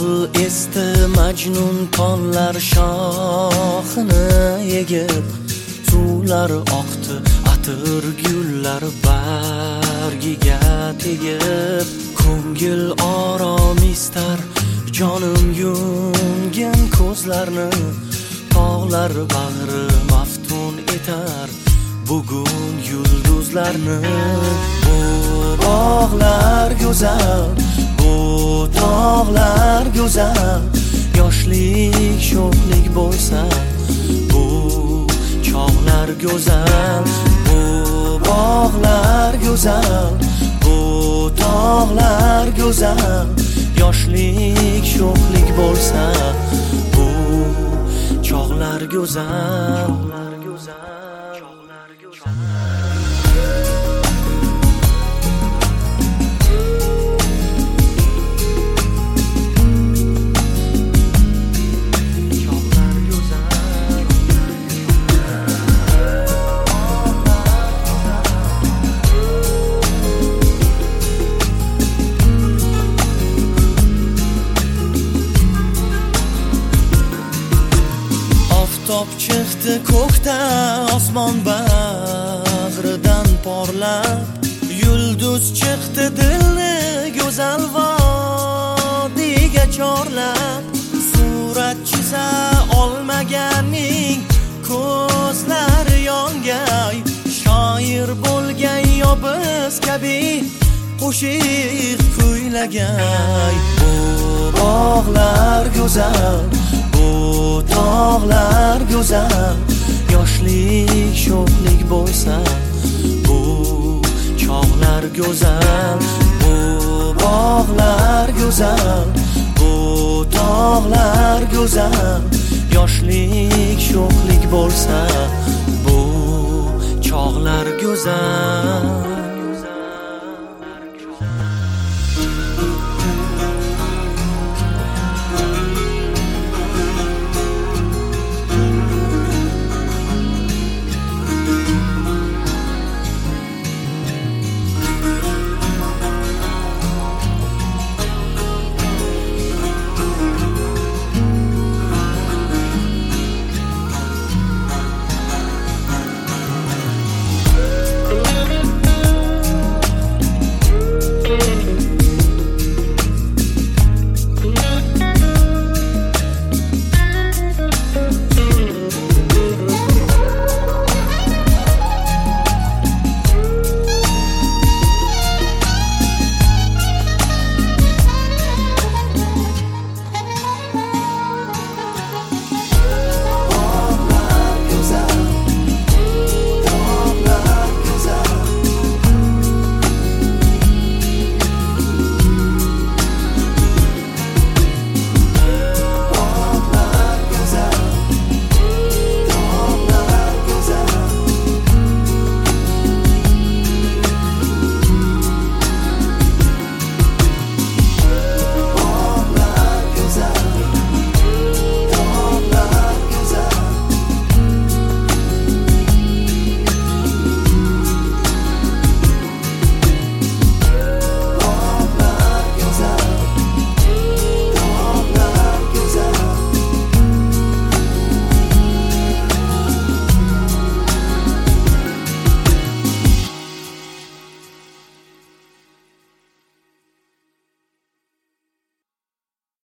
Ol esdi majnun tollar shoxini egib, suvlar oqdi atir gullar bargiga tegib. Ko'ngil orom istar, jonim yumgan ko'zlarni, tog'lar bag'ri maftun etar bugun yulduzlarni. Bu bog'lar go'zal, bu tog'lar go'zal, yoshlik sho'xlik bo'lsa bu chog'lar go'zal. Bu bog'lar go'zal, bu tog'lar go'zal, yoshlik sho'xlik bo'lsa bu chog'lar go'zal. Oftob chiqdi ko'kda osmon bag'ridan porlab, yulduz chiqdi dilni go'zal vodiyga chorlab. Surat chiza olmaganning ko'zlari yongay, shoir bo'lgan yo biz kabi qo'shiq kuylagay. Bu bog'lar go'zal, bu tog'lar go'zal, yoshlik sho'xlik bo'lsa bu chog'lar go'zal. Bu bog'lar go'zal, bu tog'lar go'zal, yoshlik sho'xlik bo'lsa bu chog'lar go'zal.